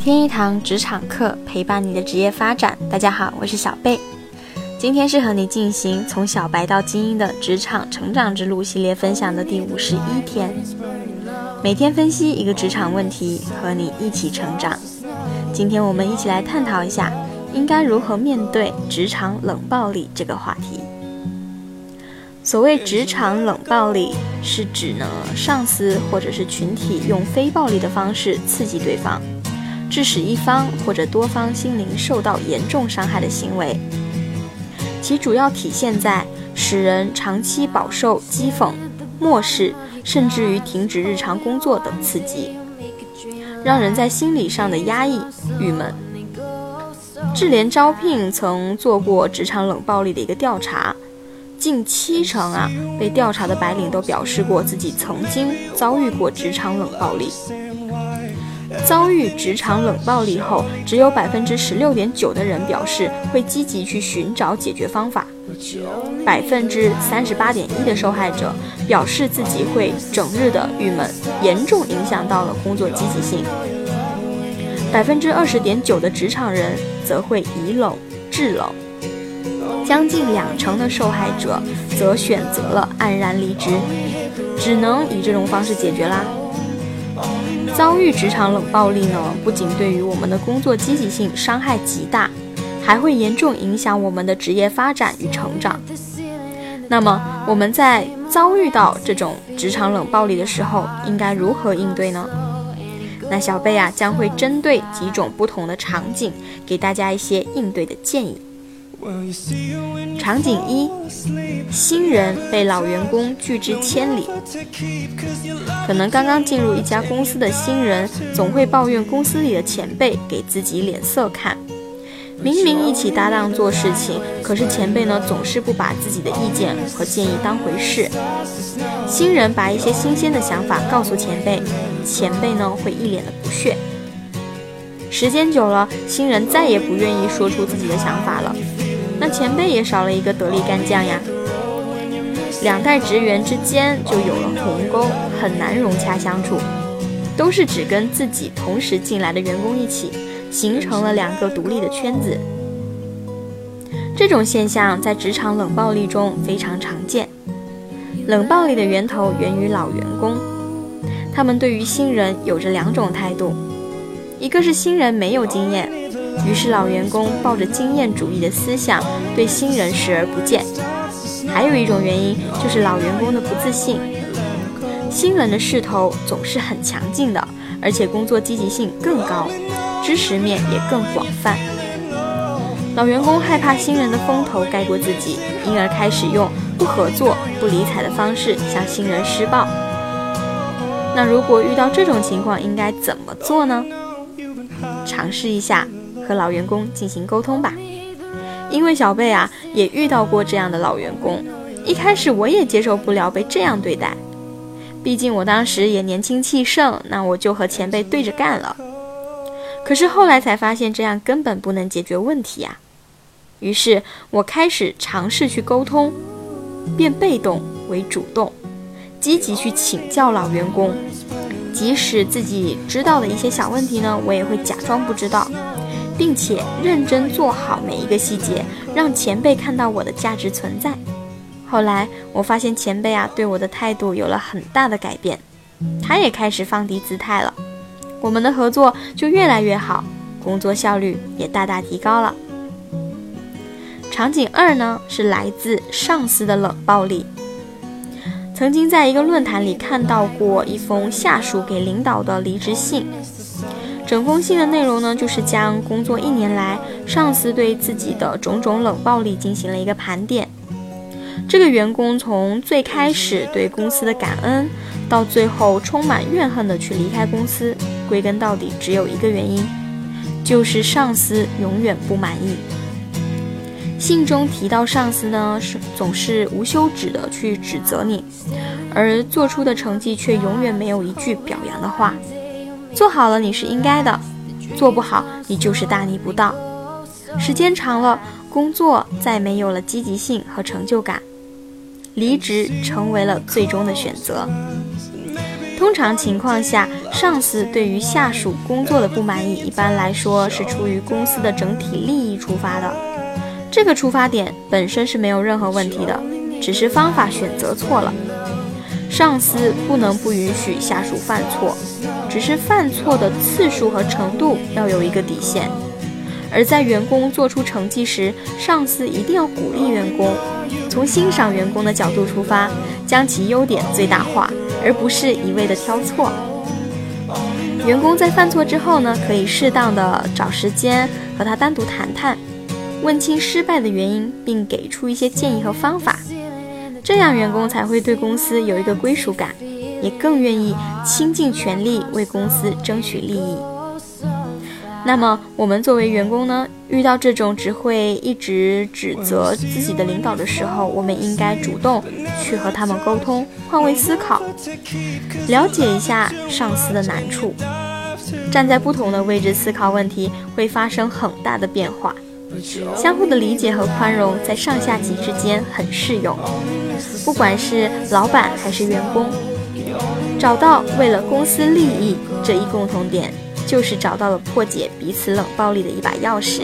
听一堂职场课，陪伴你的职业发展。大家好，我是小贝。今天是和你进行从小白到精英的职场成长之路系列分享的第51天。每天分析一个职场问题，和你一起成长。今天我们一起来探讨一下，应该如何面对职场冷暴力这个话题。所谓职场冷暴力，是指呢上司或者是群体用非暴力的方式刺激对方，致使一方或者多方心灵受到严重伤害的行为。其主要体现在使人长期饱受讥讽、漠视，甚至于停止日常工作等刺激，让人在心理上的压抑、郁闷。智联招聘曾做过职场冷暴力的一个调查，近70%被调查的白领都表示过自己曾经遭遇过职场冷暴力。遭遇职场冷暴力后，只有16.9%的人表示会积极去寻找解决方法，38.1%的受害者表示自己会整日的郁闷，严重影响到了工作积极性。20.9%的职场人则会以冷制冷，将近20%的受害者则选择了黯然离职，只能以这种方式解决啦。遭遇职场冷暴力呢，不仅对于我们的工作积极性伤害极大，还会严重影响我们的职业发展与成长。那么我们在遭遇到这种职场冷暴力的时候，应该如何应对呢？那小贝将会针对几种不同的场景，给大家一些应对的建议。场景1，新人被老员工拒之千里。可能刚刚进入一家公司的新人，总会抱怨公司里的前辈给自己脸色看。明明一起搭档做事情，可是前辈呢总是不把自己的意见和建议当回事。新人把一些新鲜的想法告诉前辈，前辈呢会一脸的不屑。时间久了，新人再也不愿意说出自己的想法了，那前辈也少了一个得力干将呀。两代职员之间就有了鸿沟，很难融洽相处，都是只跟自己同时进来的员工一起，形成了2个独立的圈子。这种现象在职场冷暴力中非常常见。冷暴力的源头源于老员工，他们对于新人有着2种态度，一个是新人没有经验，于是老员工抱着经验主义的思想，对新人视而不见。还有一种原因就是老员工的不自信，新人的势头总是很强劲的，而且工作积极性更高，知识面也更广泛。老员工害怕新人的风头盖过自己，因而开始用不合作、不理睬的方式向新人施暴。那如果遇到这种情况，应该怎么做呢？尝试一下和老员工进行沟通吧。因为小贝也遇到过这样的老员工，一开始我也接受不了被这样对待，毕竟我当时也年轻气盛，那我就和前辈对着干了。可是后来才发现这样根本不能解决问题呀。于是我开始尝试去沟通，变被动为主动，积极去请教老员工，即使自己知道的一些小问题呢，我也会假装不知道，并且认真做好每一个细节，让前辈看到我的价值存在。后来我发现前辈对我的态度有了很大的改变，他也开始放低姿态了，我们的合作就越来越好，工作效率也大大提高了。场景2呢，是来自上司的冷暴力。曾经在一个论坛里看到过一封下属给领导的离职信，整封信的内容呢，就是将工作1年来上司对自己的种种冷暴力进行了一个盘点。这个员工从最开始对公司的感恩，到最后充满怨恨的去离开公司，归根到底只有一个原因，就是上司永远不满意。信中提到上司呢总是无休止的去指责你，而做出的成绩却永远没有一句表扬的话。做好了你是应该的，做不好你就是大逆不道。时间长了，工作再没有了积极性和成就感，离职成为了最终的选择。 通常情况下，上司对于下属工作的不满意，一般来说是出于公司的整体利益出发的。这个出发点本身是没有任何问题的，只是方法选择错了。上司不能不允许下属犯错，只是犯错的次数和程度要有一个底线。而在员工做出成绩时，上司一定要鼓励员工，从欣赏员工的角度出发，将其优点最大化，而不是一味的挑错。员工在犯错之后呢，可以适当的找时间和他单独谈谈，问清失败的原因，并给出一些建议和方法。这样员工才会对公司有一个归属感，也更愿意倾尽全力为公司争取利益。那么我们作为员工呢，遇到这种只会一直指责自己的领导的时候，我们应该主动去和他们沟通，换位思考，了解一下上司的难处，站在不同的位置思考问题，会发生很大的变化。相互的理解和宽容在上下级之间很适用，不管是老板还是员工，找到为了公司利益这一共同点，就是找到了破解彼此冷暴力的一把钥匙。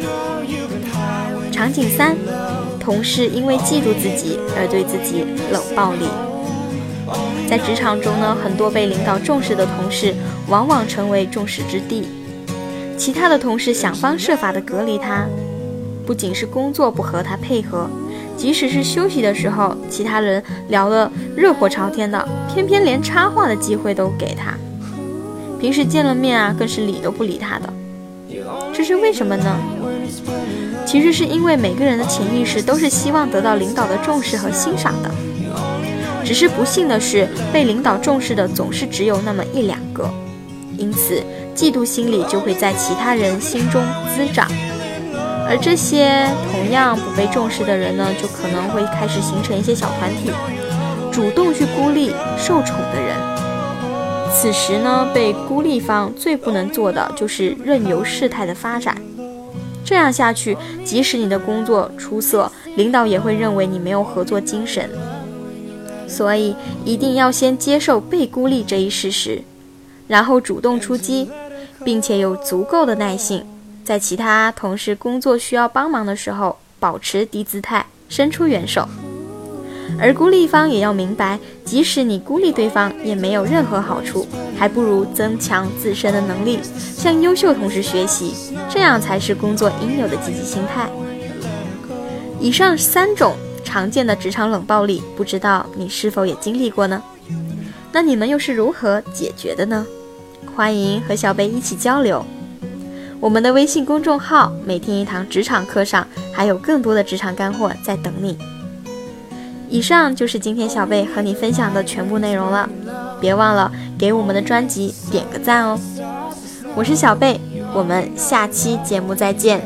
场景3，同事因为嫉妒自己而对自己冷暴力。在职场中呢，很多被领导重视的同事往往成为众矢之的，其他的同事想方设法地隔离他，不仅是工作不和他配合，即使是休息的时候，其他人聊得热火朝天的，偏偏连插话的机会都给他。平时见了面啊，更是理都不理他的。这是为什么呢？其实是因为每个人的潜意识都是希望得到领导的重视和欣赏的，只是不幸的是，被领导重视的总是只有那么1-2个，因此嫉妒心理就会在其他人心中滋长，而这些同样不被重视的人呢，就可能会开始形成一些小团体，主动去孤立受宠的人。此时呢，被孤立方最不能做的就是任由事态的发展。这样下去，即使你的工作出色，领导也会认为你没有合作精神。所以一定要先接受被孤立这一事实，然后主动出击，并且有足够的耐性，在其他同事工作需要帮忙的时候，保持低姿态，伸出援手。而孤立方也要明白，即使你孤立对方也没有任何好处，还不如增强自身的能力，向优秀同事学习，这样才是工作应有的积极心态。以上3种常见的职场冷暴力，不知道你是否也经历过呢？那你们又是如何解决的呢？欢迎和小贝一起交流。我们的微信公众号每天一堂职场课上还有更多的职场干货在等你。以上就是今天小贝和你分享的全部内容了，别忘了给我们的专辑点个赞哦。我是小贝，我们下期节目再见。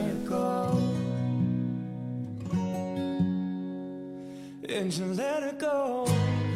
And you let it go.